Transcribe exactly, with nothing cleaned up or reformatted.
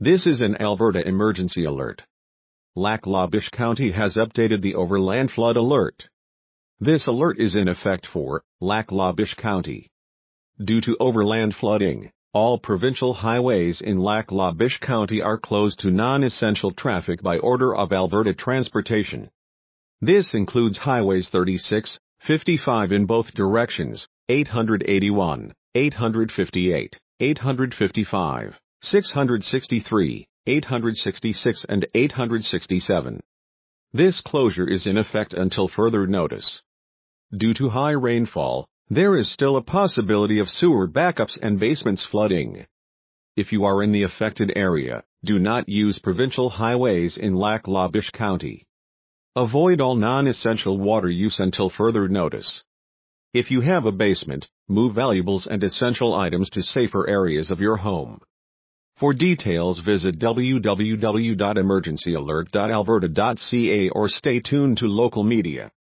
This is an Alberta emergency alert. Lac La Biche County has updated the overland flood alert. This alert is in effect for Lac La Biche County. Due to overland flooding, all provincial highways in Lac La Biche County are closed to non-essential traffic by order of Alberta Transportation. This includes highways thirty-six, fifty-five in both directions, eight eighty-one, eight fifty-eight, eight fifty-five, six sixty-three, eight sixty-six and eight sixty-seven. This closure is in effect until further notice. Due to high rainfall, there is still a possibility of sewer backups and basements flooding. If you are in the affected area, do not use provincial highways in Lac La Biche County. Avoid all non-essential water use until further notice. If you have a basement, move valuables and essential items to safer areas of your home. For details, visit w w w dot emergency alert dot alberta dot c a or stay tuned to local media.